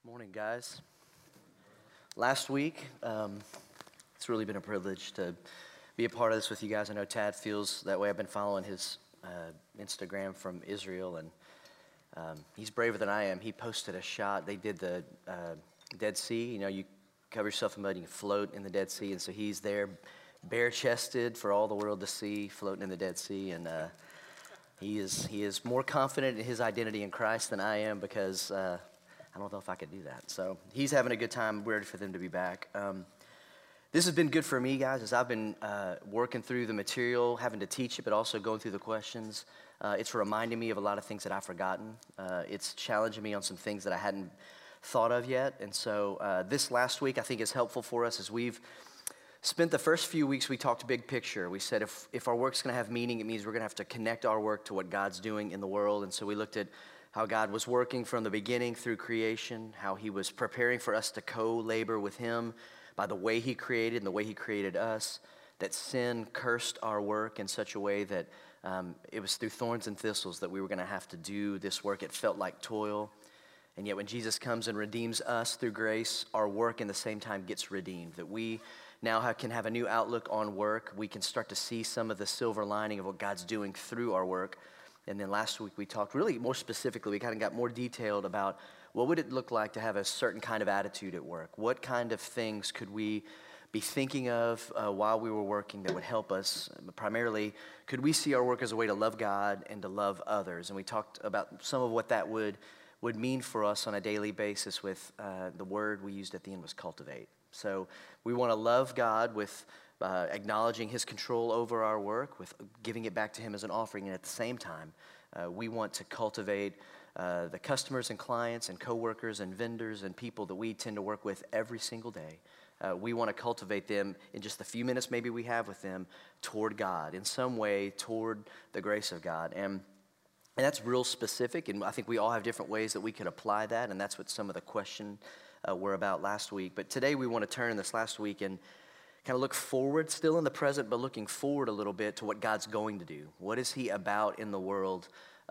Morning, guys. Last week, it's really been a privilege to be a part of this with you guys. I know Tad feels that way. I've been following his Instagram from Israel, and he's braver than I am. He posted a shot. They did the Dead Sea. You know, you cover yourself in mud, you can float in the Dead Sea, and so he's there, bare-chested for all the world to see, floating in the Dead Sea, and he is more confident in his identity in Christ than I am because I don't know if I could do that. So he's having a good time. We're ready for them to be back. This has been good for me, guys, as I've been working through the material, having to teach it, but also going through the questions. It's reminding me of a lot of things that I've forgotten. It's challenging me on some things that I hadn't thought of yet. And so this last week, I think, is helpful for us as we've spent the first few weeks, we talked big picture. We said if our work's going to have meaning, it means we're going to have to connect our work to what God's doing in the world. And so we looked at how God was working from the beginning through creation, how he was preparing for us to co-labor with him by the way he created and the way he created us, that sin cursed our work in such a way that it was through thorns and thistles that we were going to have to do this work. It felt like toil. And yet when Jesus comes and redeems us through grace, our work in the same time gets redeemed, that we now can have a new outlook on work. We can start to see some of the silver lining of what God's doing through our work. And then last week we talked really more specifically, we kind of got more detailed about what would it look like to have a certain kind of attitude at work? What kind of things could we be thinking of while we were working that would help us? Primarily, could we see our work as a way to love God and to love others? And we talked about some of what that would mean for us on a daily basis with the word we used at the end was cultivate. So we want to love God with acknowledging his control over our work, with giving it back to him as an offering, and at the same time, we want to cultivate the customers and clients and coworkers and vendors and people that we tend to work with every single day. We want to cultivate them in just the few minutes maybe we have with them toward God, in some way toward the grace of God. And that's real specific, and I think we all have different ways that we could apply that, and that's what some of the questions were about last week. But today we want to turn this last week and kind of look forward, still in the present, but looking forward a little bit to what God's going to do. What is he about in the world?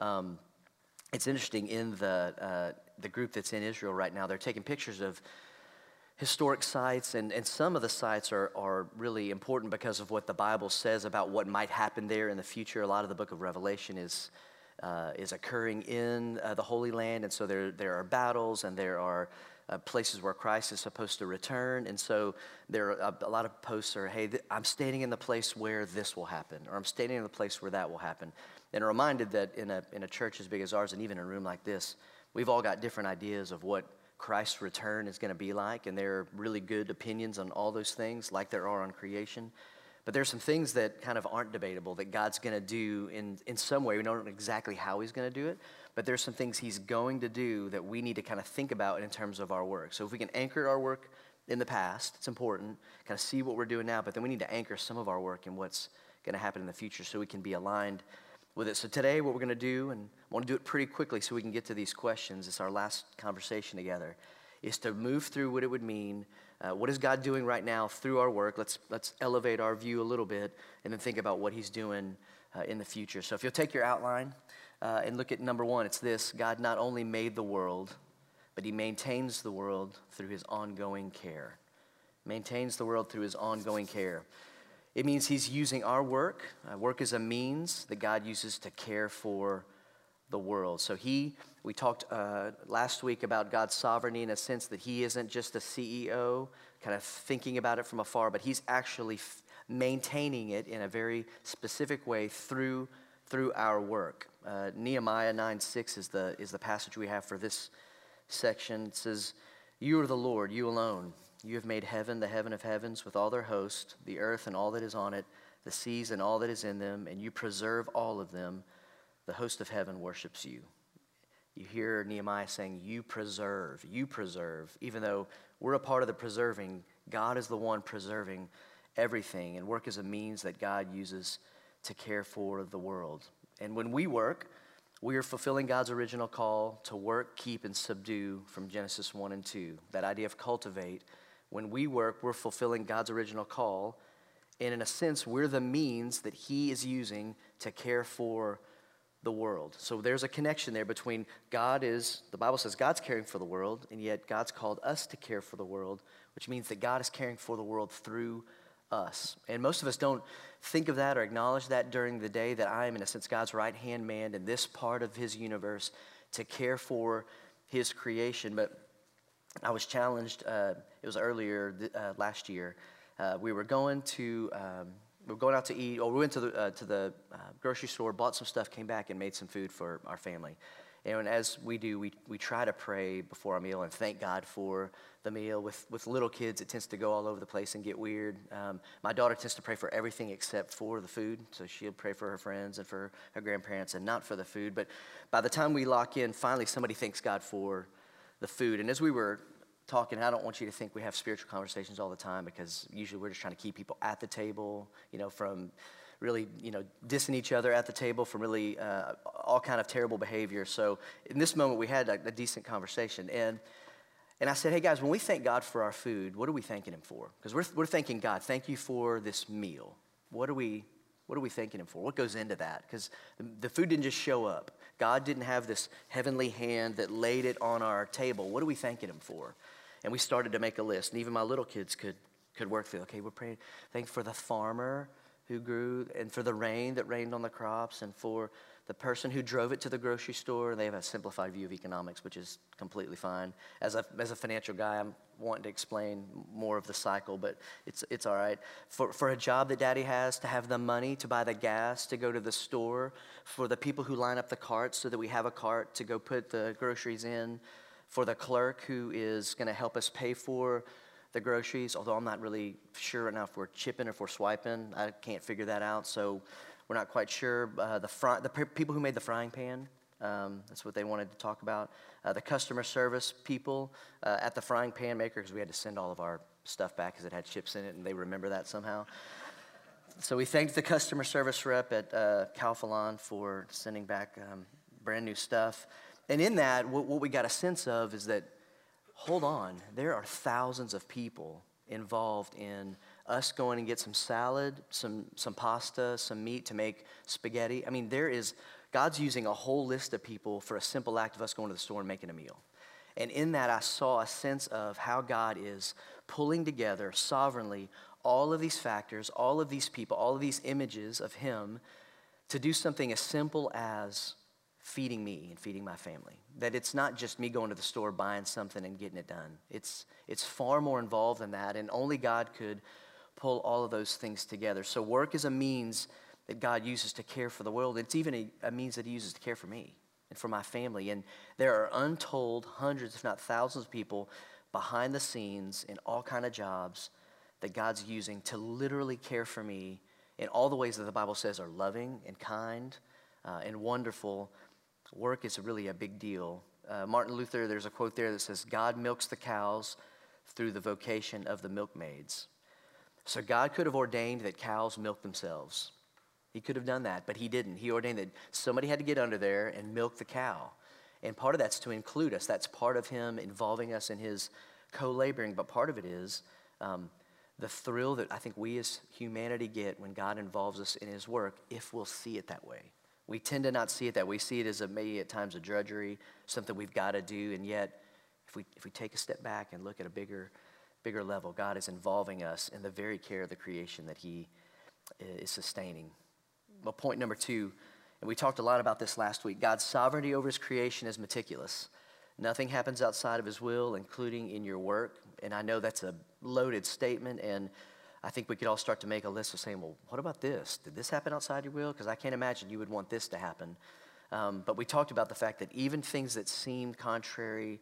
It's interesting, in the group that's in Israel right now, they're taking pictures of historic sites, and some of the sites are really important because of what the Bible says about what might happen there in the future. A lot of the book of Revelation is occurring in the Holy Land, and so there are battles, and there are places where Christ is supposed to return. And so there are a lot of posts are, hey, I'm standing in the place where this will happen, or I'm standing in the place where that will happen. And reminded that in a church as big as ours, and even in a room like this, we've all got different ideas of what Christ's return is going to be like, and there are really good opinions on all those things, like there are on creation. But there's some things that kind of aren't debatable that God's going to do in some way. We don't know exactly how he's going to do it, but there's some things he's going to do that we need to kind of think about in terms of our work. So if we can anchor our work in the past, it's important, kind of see what we're doing now, but then we need to anchor some of our work in what's going to happen in the future so we can be aligned with it. So today what we're going to do, and I want to do it pretty quickly so we can get to these questions, it's our last conversation together, is to move through what it would mean. What is God doing right now through our work? Let's elevate our view a little bit and then think about what he's doing in the future. So if you'll take your outline and look at number one, it's this: God not only made the world, but he maintains the world through his ongoing care. Maintains the world through his ongoing care. It means he's using our work. Work is a means that God uses to care for the world. So we talked last week about God's sovereignty in a sense that he isn't just a CEO kind of thinking about it from afar, but he's actually maintaining it in a very specific way through our work. Nehemiah 9:6 is the passage we have for this section. It says, "You are the Lord, you alone. You have made heaven, the heaven of heavens, with all their host, the earth and all that is on it, the seas and all that is in them, and you preserve all of them. The host of heaven worships you." You hear Nehemiah saying, you preserve, even though we're a part of the preserving. God is the one preserving everything, and work is a means that God uses to care for the world. And when we work, we are fulfilling God's original call to work, keep, and subdue from Genesis 1 and 2. That idea of cultivate. When we work, we're fulfilling God's original call, and in a sense, we're the means that he is using to care for the world. So there's a connection there between the Bible says God's caring for the world, and yet God's called us to care for the world, which means that God is caring for the world through us. And most of us don't think of that or acknowledge that during the day, that I am, in a sense, God's right-hand man in this part of his universe to care for his creation. But I was challenged, it was earlier last year. We were going out to eat, or we went to the grocery store, bought some stuff, came back and made some food for our family. And as we do, we try to pray before our meal and thank God for the meal. With little kids, it tends to go all over the place and get weird. My daughter tends to pray for everything except for the food. So she'll pray for her friends and for her grandparents and not for the food. But by the time we lock in, finally somebody thanks God for the food. And as we were talking, I don't want you to think we have spiritual conversations all the time, because usually we're just trying to keep people at the table, from really, dissing each other at the table, from really all kind of terrible behavior. So in this moment, we had a decent conversation. And I said, hey guys, when we thank God for our food, what are we thanking him for? Because we're thanking God, thank you for this meal. What are we thanking him for? What goes into that? Because the food didn't just show up. God didn't have this heavenly hand that laid it on our table. What are we thanking him for? And we started to make a list. And even my little kids could work through, okay, we're praying, thank you for the farmer who grew, and for the rain that rained on the crops, and for the person who drove it to the grocery store. They have a simplified view of economics, which is completely fine. As a financial guy, I'm wanting to explain more of the cycle, but it's all right. For a job that daddy has, to have the money to buy the gas, to go to the store, for the people who line up the carts so that we have a cart to go put the groceries in, for the clerk who is going to help us pay for the groceries, although I'm not really sure right now if we're chipping or if we're swiping. I can't figure that out, so we're not quite sure. The people who made the frying pan, that's what they wanted to talk about. The customer service people at the frying pan maker, because we had to send all of our stuff back because it had chips in it, and they remember that somehow. So we thanked the customer service rep at Calphalon for sending back brand new stuff. And in that, what we got a sense of is that, hold on, there are thousands of people involved in us going and get some salad, some pasta, some meat to make spaghetti. I mean, God's using a whole list of people for a simple act of us going to the store and making a meal. And in that, I saw a sense of how God is pulling together sovereignly all of these factors, all of these people, all of these images of him to do something as simple as feeding me and feeding my family. That it's not just me going to the store, buying something and getting it done. It's far more involved than that, and only God could pull all of those things together. So work is a means that God uses to care for the world. It's even a means that he uses to care for me and for my family. And there are untold hundreds, if not thousands of people behind the scenes in all kind of jobs that God's using to literally care for me in all the ways that the Bible says are loving and kind and wonderful. Work is really a big deal. Martin Luther, there's a quote there that says, God milks the cows through the vocation of the milkmaids. So God could have ordained that cows milk themselves. He could have done that, but he didn't. He ordained that somebody had to get under there and milk the cow. And part of that's to include us. That's part of him involving us in his co-laboring, but part of it is the thrill that I think we as humanity get when God involves us in his work, if we'll see it that way. We tend to not see it that way. We see it as maybe at times a drudgery, something we've got to do, and yet if we take a step back and look at a bigger level, God is involving us in the very care of the creation that he is sustaining. Well, point number 2, and we talked a lot about this last week, God's sovereignty over his creation is meticulous. Nothing happens outside of his will, including in your work. And I know that's a loaded statement, and I think we could all start to make a list of saying, well, what about this? Did this happen outside your will? Because I can't imagine you would want this to happen. But we talked about the fact that even things that seem contrary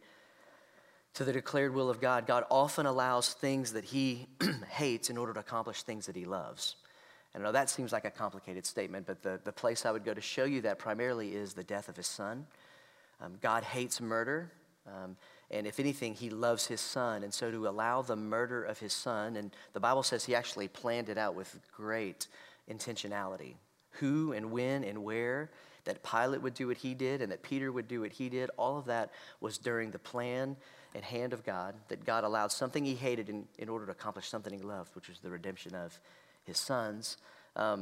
to the declared will of God, God often allows things that he hates in order to accomplish things that he loves. And I know that seems like a complicated statement, but the place I would go to show you that primarily is the death of his son. God hates murder. And if anything, he loves his son. And so to allow the murder of his son, and the Bible says he actually planned it out with great intentionality. Who and when and where, that Pilate would do what he did and that Peter would do what he did, all of that was during the plan and hand of God, that God allowed something he hated in order to accomplish something he loved, which was the redemption of his sons.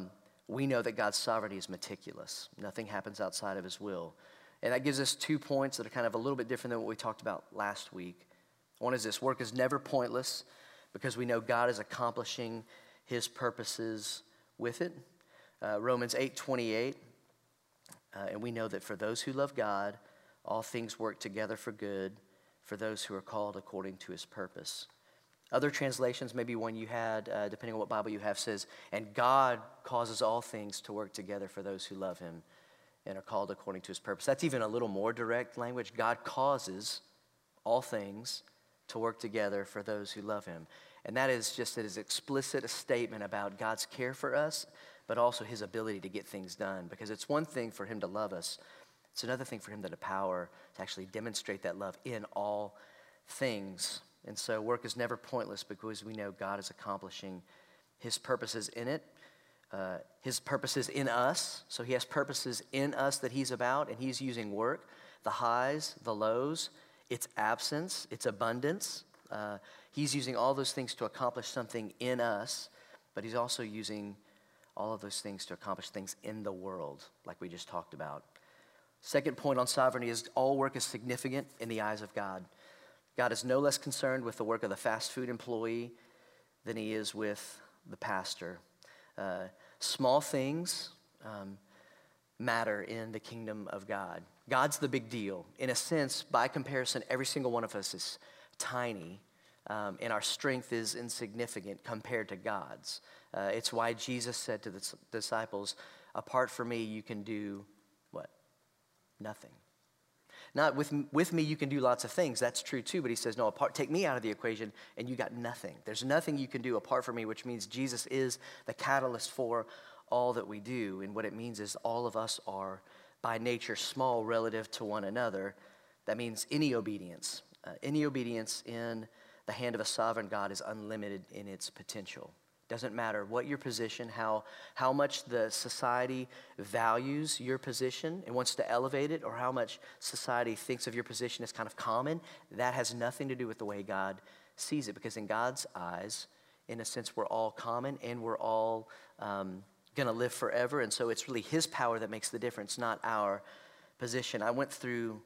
we know that God's sovereignty is meticulous. Nothing happens outside of his will. And that gives us 2 points that are kind of a little bit different than what we talked about last week. One is this: work is never pointless because we know God is accomplishing his purposes with it. Romans 8:28, and we know that for those who love God, all things work together for good for those who are called according to his purpose. Other translations, maybe one you had, depending on what Bible you have, says, and God causes all things to work together for those who love him and are called according to his purpose. That's even a little more direct language. God causes all things to work together for those who love him. And that is just as explicit a statement about God's care for us, but also his ability to get things done. Because it's one thing for him to love us. It's another thing for him to have power to actually demonstrate that love in all things. And so work is never pointless because we know God is accomplishing his purposes in it. His purposes in us. So he has purposes in us that he's about, and he's using work, the highs, the lows, its absence, its abundance. He's using all those things to accomplish something in us, but he's also using all of those things to accomplish things in the world, like we just talked about. Second point on sovereignty is all work is significant in the eyes of God. God is no less concerned with the work of the fast food employee than he is with the pastor. Small things matter in the kingdom of God. God's the big deal. In a sense, by comparison, every single one of us is tiny, and our strength is insignificant compared to God's. It's why Jesus said to the disciples, apart from me, you can do what? Nothing. Not with me, you can do lots of things. That's true too, but he says, no, take me out of the equation and you got nothing. There's nothing you can do apart from me, which means Jesus is the catalyst for all that we do. And what it means is all of us are by nature small relative to one another. That means any obedience in the hand of a sovereign God is unlimited in its potential. Doesn't matter what your position, how much the society values your position and wants to elevate it, or how much society thinks of your position as kind of common. That has nothing to do with the way God sees it, because in God's eyes, in a sense, we're all common and we're all going to live forever. And so it's really his power that makes the difference, not our position. I went through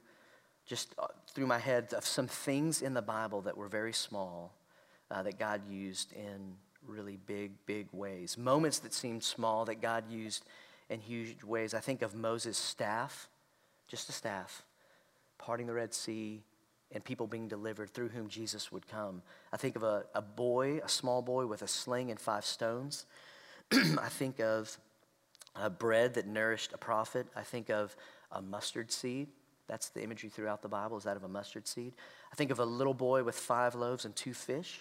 my head of some things in the Bible that were very small that God used in really big ways. Moments that seemed small that God used in huge ways. I think of Moses' staff, just a staff, parting the Red Sea, and people being delivered through whom Jesus would come. I think of a small boy with a sling and 5 stones. I think of bread that nourished a prophet. I think of a mustard seed. That's the imagery throughout the Bible, is that of a mustard seed. I think of a little boy with 5 loaves and 2 fish.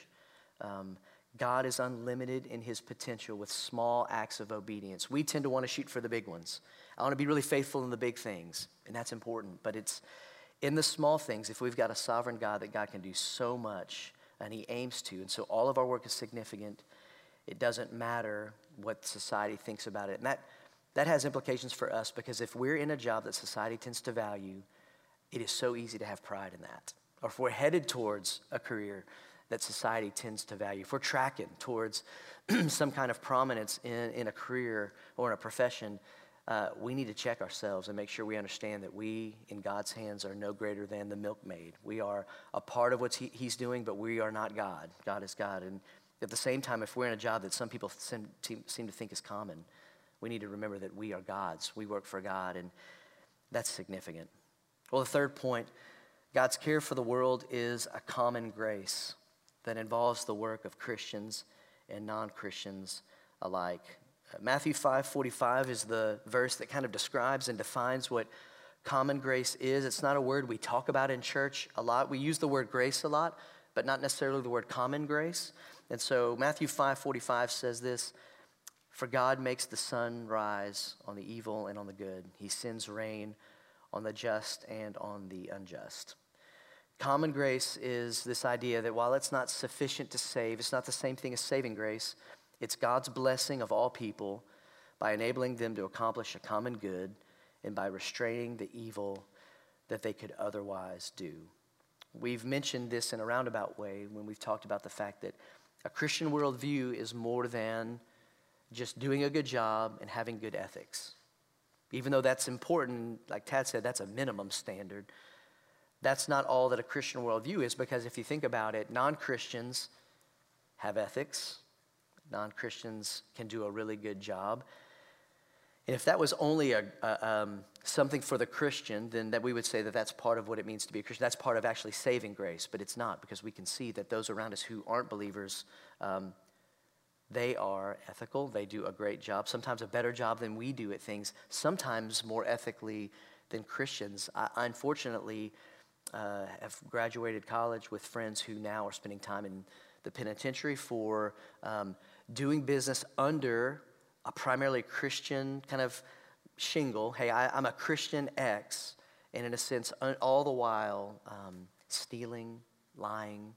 God is unlimited in his potential with small acts of obedience. We tend to want to shoot for the big ones. I want to be really faithful in the big things, and that's important. But it's in the small things, if we've got a sovereign God, that God can do so much, and he aims to. And so all of our work is significant. It doesn't matter what society thinks about it. And that has implications for us, because if we're in a job that society tends to value, it is so easy to have pride in that. Or if we're headed towards a career that society tends to value, if we're tracking towards some kind of prominence in a career or in a profession, we need to check ourselves and make sure we understand that we, in God's hands, are no greater than the milkmaid. We are a part of what he's doing, but we are not God. God is God. And at the same time, if we're in a job that some people seem to think is common, we need to remember that we are God's. We work for God, and that's significant. Well, the third point, God's care for the world is a common grace that involves the work of Christians and non-Christians alike. Matthew 5:45 is the verse that kind of describes and defines what common grace is. It's not a word we talk about in church a lot. We use the word grace a lot, but not necessarily the word common grace. And so Matthew 5:45 says this: "For God makes the sun rise on the evil and on the good. He sends rain on the just and on the unjust." Common grace is this idea that while it's not sufficient to save, it's not the same thing as saving grace. It's God's blessing of all people by enabling them to accomplish a common good and by restraining the evil that they could otherwise do. We've mentioned this in a roundabout way when we've talked about the fact that a Christian worldview is more than just doing a good job and having good ethics. Even though that's important, like Tad said, that's a minimum standard. That's not all that a Christian worldview is, because if you think about it, non-Christians have ethics. Non-Christians can do a really good job. And if that was only something for the Christian, then that we would say that that's part of what it means to be a Christian. That's part of actually saving grace, but it's not, because we can see that those around us who aren't believers, they are ethical. They do a great job, sometimes a better job than we do at things, sometimes more ethically than Christians. I unfortunately have graduated college with friends who now are spending time in the penitentiary for doing business under a primarily Christian kind of shingle. Hey, I'm a Christian X, and in a sense, all the while stealing, lying.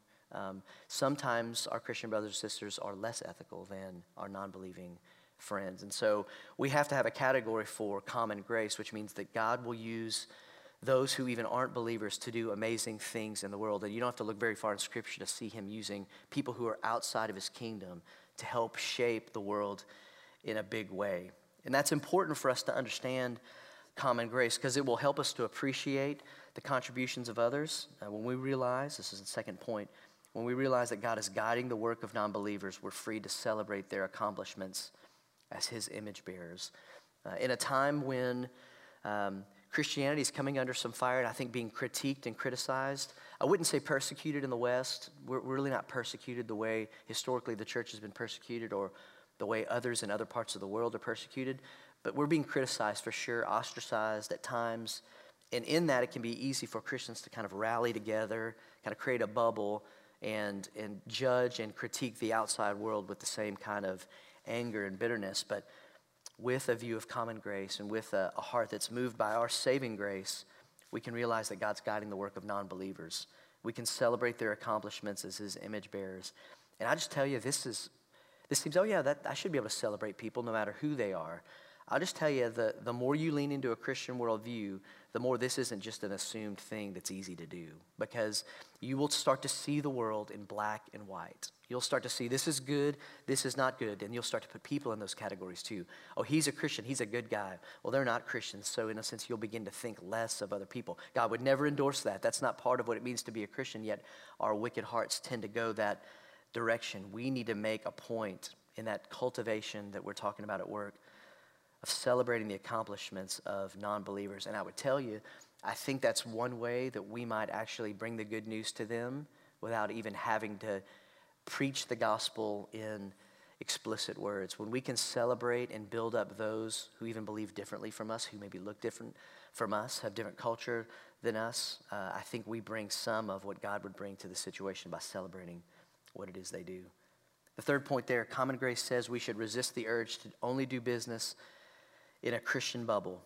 Sometimes our Christian brothers and sisters are less ethical than our non-believing friends. And so we have to have a category for common grace, which means that God will use those who even aren't believers to do amazing things in the world. And you don't have to look very far in Scripture to see him using people who are outside of his kingdom to help shape the world in a big way. And that's important for us to understand common grace, because it will help us to appreciate the contributions of others. When we realize, this is the second point, when we realize that God is guiding the work of non-believers, we're free to celebrate their accomplishments as his image bearers. In a time when Christianity is coming under some fire, and I think being critiqued and criticized. I wouldn't say persecuted in the West. We're really not persecuted the way historically the church has been persecuted, or the way others in other parts of the world are persecuted. But we're being criticized for sure, ostracized at times. And in that, it can be easy for Christians to kind of rally together, kind of create a bubble, and judge and critique the outside world with the same kind of anger and bitterness. But with a view of common grace and with a heart that's moved by our saving grace, we can realize that God's guiding the work of non-believers. We can celebrate their accomplishments as his image bearers. And I just tell you, this seems, that I should be able to celebrate people no matter who they are. I'll just tell you, the more you lean into a Christian worldview, the more this isn't just an assumed thing that's easy to do, because you will start to see the world in black and white. You'll start to see this is good, this is not good, and you'll start to put people in those categories too. Oh, he's a Christian, he's a good guy. Well, they're not Christians, so in a sense, you'll begin to think less of other people. God would never endorse that. That's not part of what it means to be a Christian, yet our wicked hearts tend to go that direction. We need to make a point in that cultivation that we're talking about at work of celebrating the accomplishments of non-believers. And I would tell you, I think that's one way that we might actually bring the good news to them without even having to preach the gospel in explicit words. When we can celebrate and build up those who even believe differently from us, who maybe look different from us, have different culture than us, I think we bring some of what God would bring to the situation by celebrating what it is they do. The third point there, common grace says we should resist the urge to only do business in a Christian bubble.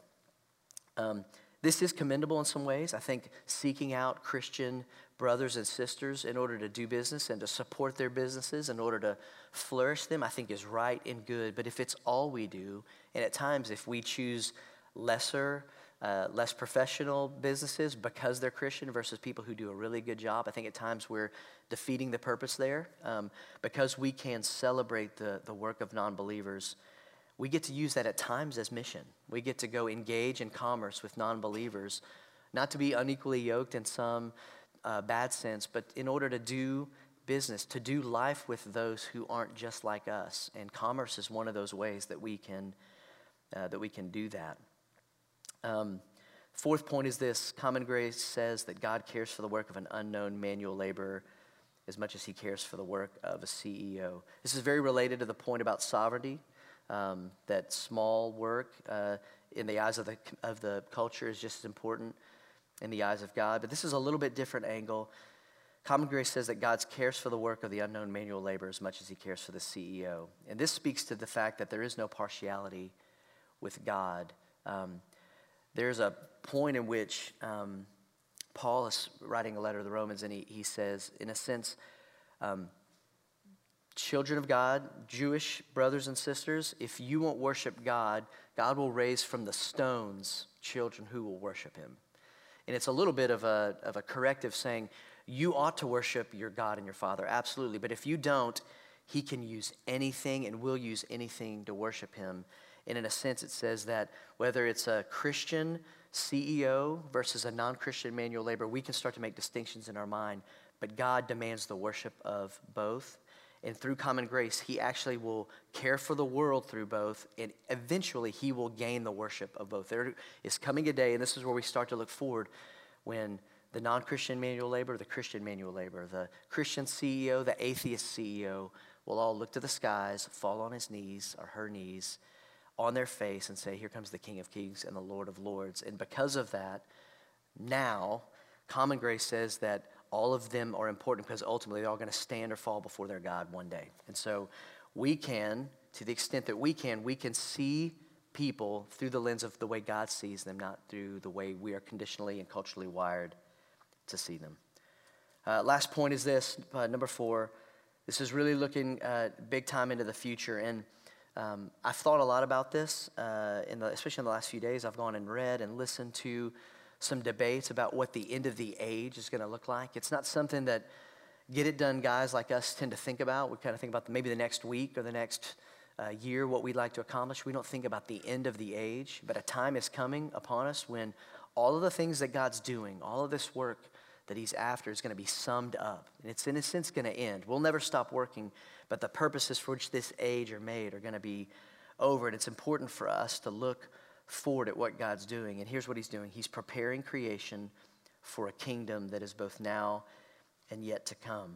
This is commendable in some ways. I think seeking out Christian brothers and sisters in order to do business and to support their businesses, in order to flourish them, I think is right and good. But if it's all we do, and at times if we choose less professional businesses because they're Christian versus people who do a really good job, I think at times we're defeating the purpose there. Because we can celebrate the work of non-believers, we get to use that at times as mission. We get to go engage in commerce with non-believers, not to be unequally yoked in some bad sense, but in order to do business, to do life with those who aren't just like us. And commerce is one of those ways that we can do that. Fourth point is this: common grace says that God cares for the work of an unknown manual laborer as much as he cares for the work of a CEO. This is very related to the point about sovereignty. That small work in the eyes of the culture is just as important in the eyes of God. But this is a little bit different angle. Common grace says that God cares for the work of the unknown manual laborer as much as he cares for the CEO. And this speaks to the fact that there is no partiality with God. There's a point in which Paul is writing a letter to the Romans, and he says, in a sense, children of God, Jewish brothers and sisters, if you won't worship God, God will raise from the stones children who will worship him. And it's a little bit of a corrective saying, you ought to worship your God and your Father, absolutely. But if you don't, he can use anything and will use anything to worship him. And in a sense, it says that whether it's a Christian CEO versus a non-Christian manual laborer, we can start to make distinctions in our mind, but God demands the worship of both. And through common grace, he actually will care for the world through both, and eventually he will gain the worship of both. There is coming a day, and this is where we start to look forward, when the non-Christian manual laborer, the Christian manual laborer, the Christian CEO, the atheist CEO will all look to the skies, fall on his knees or her knees, on their face and say, here comes the King of Kings and the Lord of Lords. And because of that, now, common grace says that all of them are important because ultimately they're all going to stand or fall before their God one day. And so we can, to the extent that we can see people through the lens of the way God sees them, not through the way we are conditionally and culturally wired to see them. Last point is this, number 4. This is really looking big time into the future. And I've thought a lot about this, especially in the last few days. I've gone and read and listened to some debates about what the end of the age is going to look like. It's not something that get-it-done guys like us tend to think about. We kind of think about maybe the next week or the next year, what we'd like to accomplish. We don't think about the end of the age, but a time is coming upon us when all of the things that God's doing, all of this work that he's after is going to be summed up. And it's in a sense going to end. We'll never stop working, but the purposes for which this age are made are going to be over. And it's important for us to look forward at what God's doing. And here's what he's doing. He's preparing creation for a kingdom that is both now and yet to come.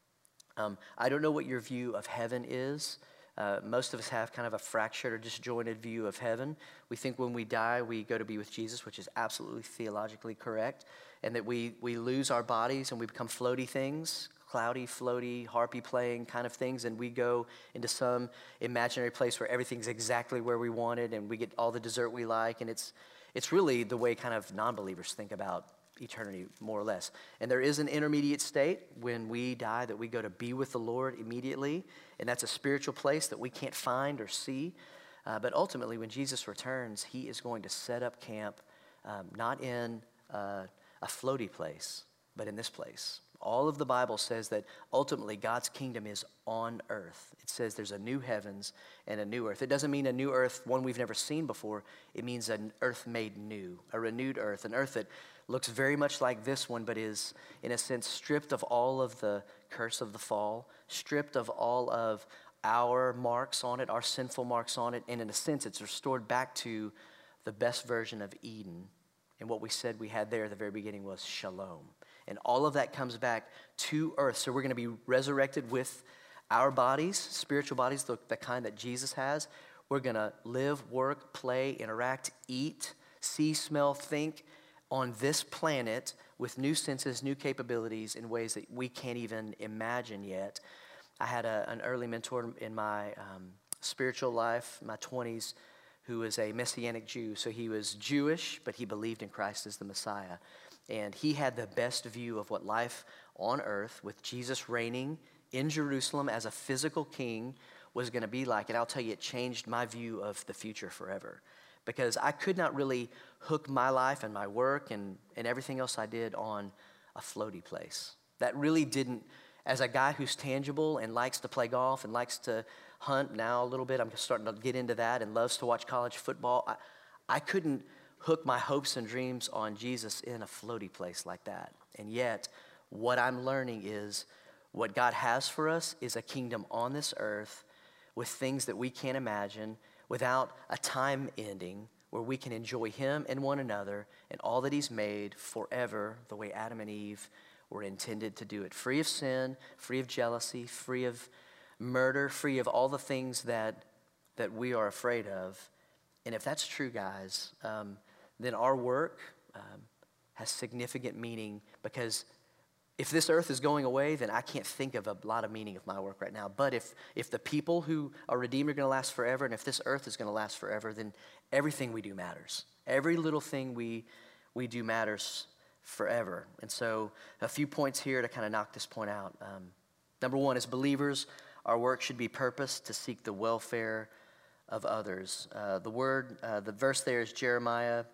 I don't know what your view of heaven is. Most of us have kind of a fractured or disjointed view of heaven. We think when we die, we go to be with Jesus, which is absolutely theologically correct, and that we lose our bodies and we become floaty things, cloudy, floaty, harpy playing kind of things, and we go into some imaginary place where everything's exactly where we want it and we get all the dessert we like, and it's really the way kind of non-believers think about eternity, more or less. And there is an intermediate state when we die that we go to be with the Lord immediately, and that's a spiritual place that we can't find or see. But ultimately, when Jesus returns, he is going to set up camp, not in a floaty place, but in this place. All of the Bible says that ultimately God's kingdom is on earth. It says there's a new heavens and a new earth. It doesn't mean a new earth, one we've never seen before. It means an earth made new, a renewed earth, an earth that looks very much like this one, but is, in a sense, stripped of all of the curse of the fall, stripped of all of our marks on it, our sinful marks on it, and in a sense, it's restored back to the best version of Eden. And what we said we had there at the very beginning was shalom. And all of that comes back to earth. So we're going to be resurrected with our bodies, spiritual bodies, the kind that Jesus has. We're going to live, work, play, interact, eat, see, smell, think on this planet with new senses, new capabilities in ways that we can't even imagine yet. I had an early mentor in my spiritual life, my 20s, who was a Messianic Jew. So he was Jewish, but he believed in Christ as the Messiah. And he had the best view of what life on earth with Jesus reigning in Jerusalem as a physical king was going to be like. And I'll tell you, it changed my view of the future forever. Because I could not really hook my life and my work and everything else I did on a floaty place. That really didn't, as a guy who's tangible and likes to play golf and likes to hunt now a little bit, I'm starting to get into that, and loves to watch college football. I couldn't hook my hopes and dreams on Jesus in a floaty place like that. And yet, what I'm learning is what God has for us is a kingdom on this earth with things that we can't imagine, without a time ending, where we can enjoy him and one another and all that he's made forever, the way Adam and Eve were intended to do it. Free of sin, free of jealousy, free of murder, free of all the things that we are afraid of. And if that's true, guys, then our work has significant meaning, because if this earth is going away, then I can't think of a lot of meaning of my work right now. But if the people who are redeemed are going to last forever, and if this earth is going to last forever, then everything we do matters. Every little thing we do matters forever. And so a few points here to kind of knock this point out. Number one, as believers, our work should be purposed to seek the welfare of others. The verse there is Jeremiah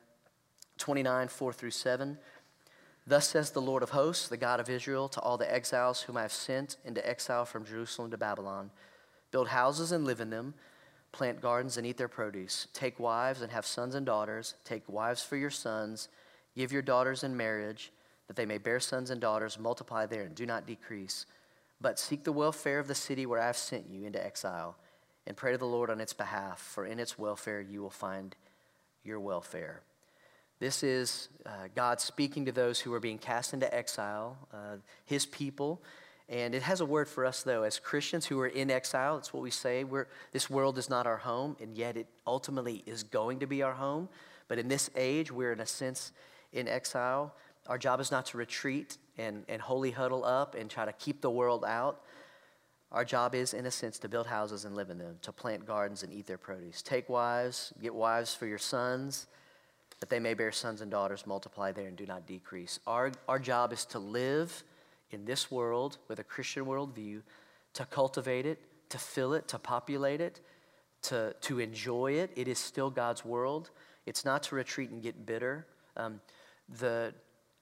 29, 4-7. Thus says the Lord of hosts, the God of Israel, to all the exiles whom I have sent into exile from Jerusalem to Babylon, Build houses and live in them. Plant gardens and eat their produce. Take wives and have sons and daughters. Take wives for your sons. Give your daughters in marriage, that they may bear sons and daughters. Multiply there and do not decrease. But seek the welfare of the city where I have sent you into exile, and pray to the Lord on its behalf, for in its welfare you will find your welfare. This is God speaking to those who are being cast into exile, his people. And it has a word for us, though, as Christians who are in exile. It's what we say. This world is not our home, and yet it ultimately is going to be our home. But in this age, we're in a sense in exile. Our job is not to retreat and wholly huddle up and try to keep the world out. Our job is, in a sense, to build houses and live in them, to plant gardens and eat their produce. Take wives, get wives for your sons, that they may bear sons and daughters, multiply there and do not decrease. Our job is to live in this world with a Christian worldview, to cultivate it, to fill it, to populate it, to enjoy it. It is still God's world. It's not to retreat and get bitter. The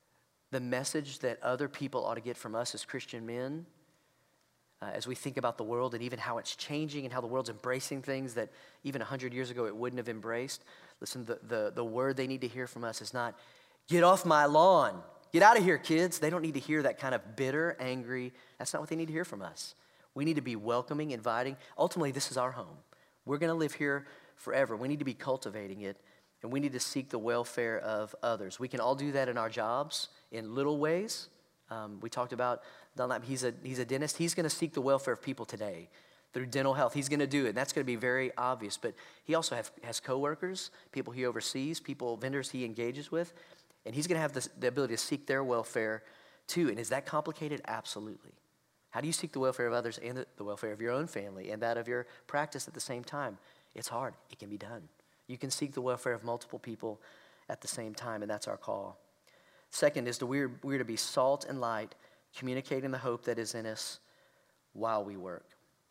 message that other people ought to get from us as Christian men, as we think about the world and even how it's changing and how the world's embracing things that even 100 years ago it wouldn't have embraced. Listen, the word they need to hear from us is not, get off my lawn. Get out of here, kids. They don't need to hear that kind of bitter, angry. That's not what they need to hear from us. We need to be welcoming, inviting. Ultimately, this is our home. We're going to live here forever. We need to be cultivating it, and we need to seek the welfare of others. We can all do that in our jobs in little ways. We talked about Dunlap. He's a dentist. He's going to seek the welfare of people today through dental health. He's going to do it, and that's going to be very obvious. But he also has coworkers, people he oversees, vendors he engages with, and he's going to have the ability to seek their welfare too. And is that complicated? Absolutely. How do you seek the welfare of others and the welfare of your own family and that of your practice at the same time? It's hard. It can be done. You can seek the welfare of multiple people at the same time, and that's our call. Second is we're to be salt and light, communicating the hope that is in us while we work.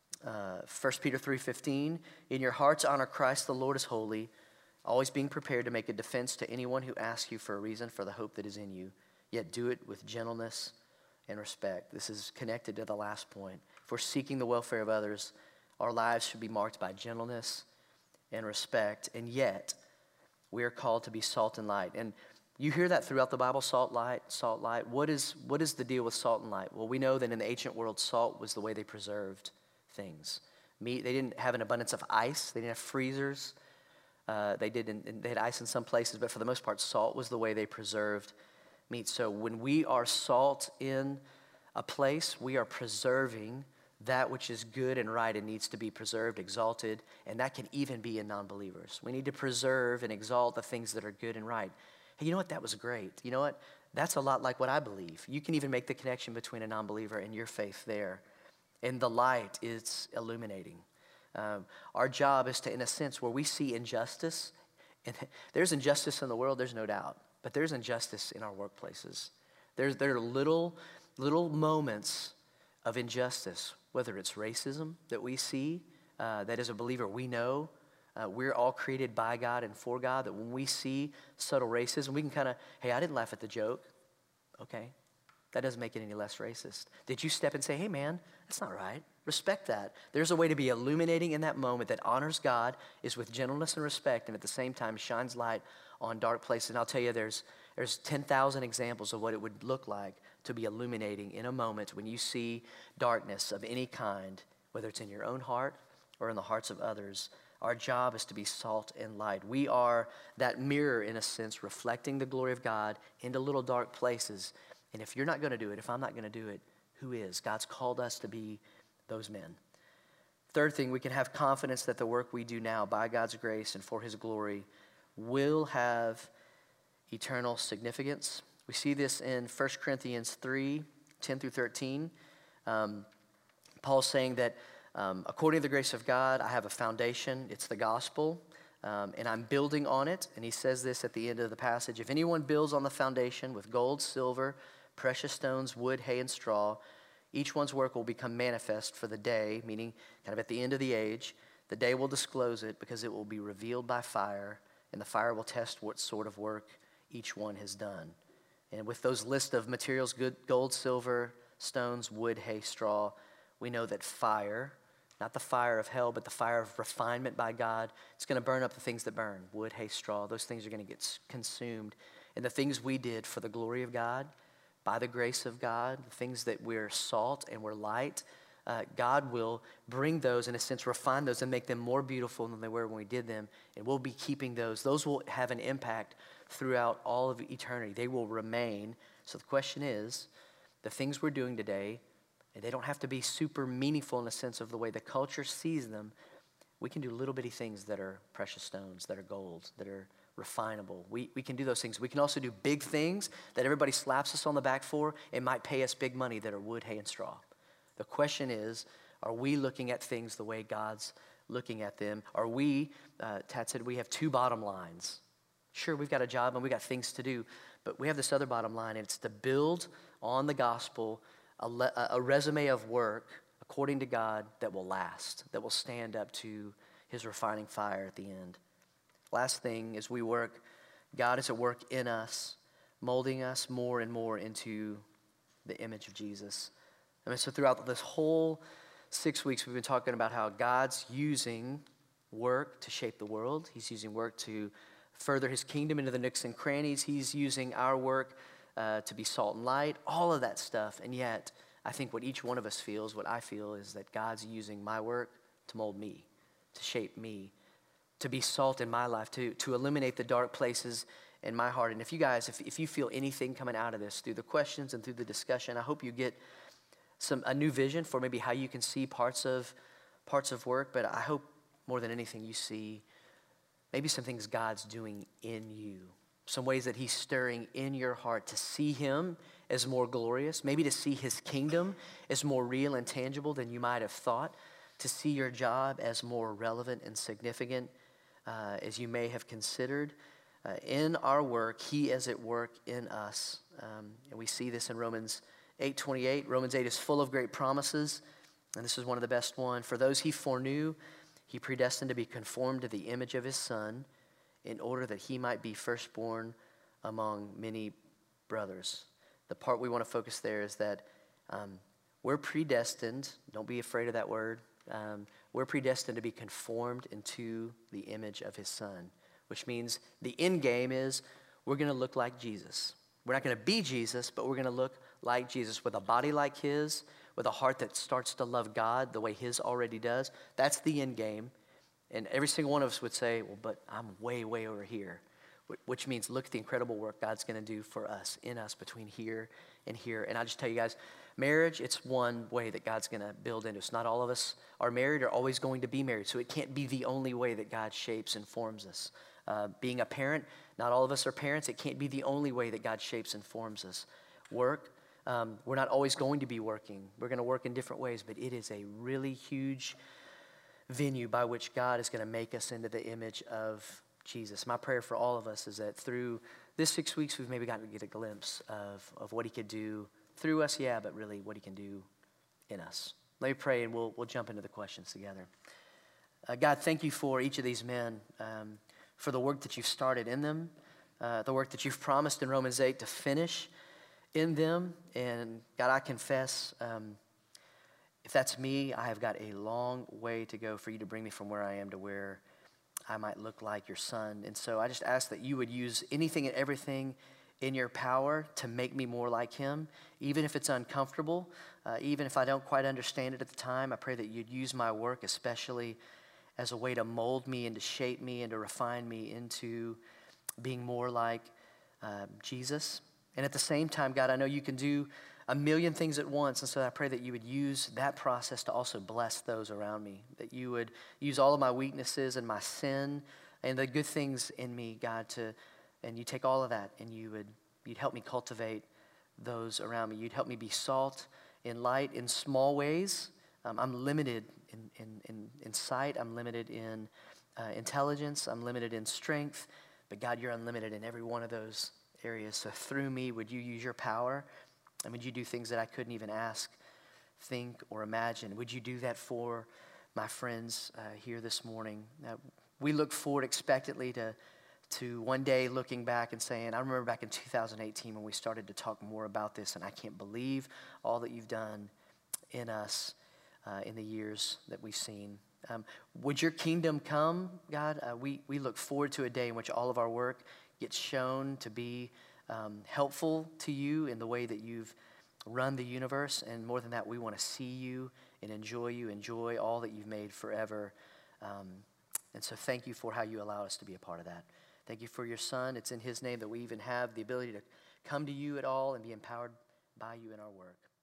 1 Peter 3:15, in your hearts honor Christ the Lord as holy, always being prepared to make a defense to anyone who asks you for a reason for the hope that is in you, yet do it with gentleness and respect. This is connected to the last point. If we're seeking the welfare of others, our lives should be marked by gentleness and respect, and yet we are called to be salt and light. And you hear that throughout the Bible, salt, light, salt, light. What is the deal with salt and light? Well, we know that in the ancient world, salt was the way they preserved things. Meat, they didn't have an abundance of ice. They didn't have freezers. They had ice in some places, but for the most part, salt was the way they preserved meat. So when we are salt in a place, we are preserving that which is good and right and needs to be preserved, exalted, and that can even be in non-believers. We need to preserve and exalt the things that are good and right. Hey, you know what? That was great. You know what? That's a lot like what I believe. You can even make the connection between a non-believer and your faith there. And the light is illuminating. Our job is to, in a sense, where we see injustice, and there's injustice in the world, there's no doubt, but there's injustice in our workplaces. There are little moments of injustice, whether it's racism that we see, that as a believer we know, we're all created by God and for God, that when we see subtle racism, we can kind of, hey, I didn't laugh at the joke. Okay, that doesn't make it any less racist. Did you step and say, hey man, that's not right? Respect that. There's a way to be illuminating in that moment that honors God, is with gentleness and respect, and at the same time shines light on dark places. And I'll tell you, there's 10,000 examples of what it would look like to be illuminating in a moment when you see darkness of any kind, whether it's in your own heart or in the hearts of others. Our job is to be salt and light. We are that mirror, in a sense, reflecting the glory of God into little dark places. And if you're not going to do it, if I'm not going to do it, who is? God's called us to be those men. Third thing, we can have confidence that the work we do now by God's grace and for his glory will have eternal significance. We see this in 1 Corinthians 3:10-13. Paul's saying that according to the grace of God, I have a foundation. It's the gospel, and I'm building on it. And he says this at the end of the passage. If anyone builds on the foundation with gold, silver, precious stones, wood, hay, and straw, each one's work will become manifest for the day, meaning kind of at the end of the age. The day will disclose it because it will be revealed by fire, and the fire will test what sort of work each one has done. And with those list of materials, gold, silver, stones, wood, hay, straw, we know that fire Not the fire of hell, but the fire of refinement by God. It's going to burn up the things that burn, wood, hay, straw. Those things are going to get consumed. And the things we did for the glory of God, by the grace of God, the things that we're salt and we're light, God will bring those, in a sense, refine those and make them more beautiful than they were when we did them. And we'll be keeping those. Those will have an impact throughout all of eternity. They will remain. So the question is, the things we're doing today, and they don't have to be super meaningful in the sense of the way the culture sees them. We can do little bitty things that are precious stones, that are gold, that are refinable. We can do those things. We can also do big things that everybody slaps us on the back for and might pay us big money that are wood, hay, and straw. The question is, are we looking at things the way God's looking at them? Are we, Tad said, we have two bottom lines. Sure, we've got a job and we've got things to do, but we have this other bottom line, and it's to build on the gospel a resume of work according to God that will last, that will stand up to his refining fire at the end. Last thing, as we work, God is at work in us, molding us more and more into the image of Jesus. I mean, so throughout this whole 6 weeks, we've been talking about how God's using work to shape the world. He's using work to further his kingdom into the nooks and crannies. He's using our work to be salt and light, all of that stuff. And yet, I think what each one of us feels, what I feel, is that God's using my work to mold me, to shape me, to be salt in my life, to eliminate the dark places in my heart. And if you guys, if you feel anything coming out of this through the questions and through the discussion, I hope you get a new vision for maybe how you can see parts of work. But I hope more than anything you see maybe some things God's doing in you. Some ways that he's stirring in your heart to see him as more glorious, maybe to see his kingdom as more real and tangible than you might have thought, to see your job as more relevant and significant as you may have considered. In our work, he is at work in us. And we see this in Romans 8:28. Romans 8 is full of great promises, and this is one of the best ones. For those he foreknew, he predestined to be conformed to the image of his Son, in order that he might be firstborn among many brothers. The part we want to focus there is that we're predestined. Don't be afraid of that word. We're predestined to be conformed into the image of his Son, which means the end game is we're going to look like Jesus. We're not going to be Jesus, but we're going to look like Jesus with a body like his, with a heart that starts to love God the way his already does. That's the end game. And every single one of us would say, well, but I'm way, way over here, which means look at the incredible work God's going to do for us, in us, between here and here. And I just tell you guys, marriage, it's one way that God's going to build into us. Not all of us are married or always going to be married, so it can't be the only way that God shapes and forms us. Being a parent, not all of us are parents. It can't be the only way that God shapes and forms us. Work, we're not always going to be working. We're going to work in different ways, but it is a really huge venue by which God is going to make us into the image of Jesus. My prayer for all of us is that through this 6 weeks, we've maybe gotten to get a glimpse of what he could do through us, yeah, but really what he can do in us. Let me pray, and we'll jump into the questions together. God, thank you for each of these men, for the work that you've started in them, the work that you've promised in Romans 8 to finish in them. And God, I confess, if that's me, I have got a long way to go for you to bring me from where I am to where I might look like your Son. And so I just ask that you would use anything and everything in your power to make me more like him, even if it's uncomfortable, even if I don't quite understand it at the time. I pray that you'd use my work especially as a way to mold me and to shape me and to refine me into being more like Jesus. And at the same time, God, I know you can do a million things at once, and so I pray that you would use that process to also bless those around me, that you would use all of my weaknesses and my sin and the good things in me, God, and you take all of that and you'd help me cultivate those around me. You'd help me be salt and light in small ways. I'm limited in sight. I'm limited in intelligence. I'm limited in strength. But God, you're unlimited in every one of those areas. So through me, would you use your power? And would you do things that I couldn't even ask, think, or imagine? Would you do that for my friends here this morning? We look forward expectantly to one day looking back and saying, I remember back in 2018 when we started to talk more about this, and I can't believe all that you've done in us in the years that we've seen. Would your kingdom come, God? We look forward to a day in which all of our work gets shown to be helpful to you in the way that you've run the universe. And more than that, we want to see you and enjoy all that you've made forever. And so thank you for how you allow us to be a part of that. Thank you for your Son. It's in his name that we even have the ability to come to you at all and be empowered by you in our work.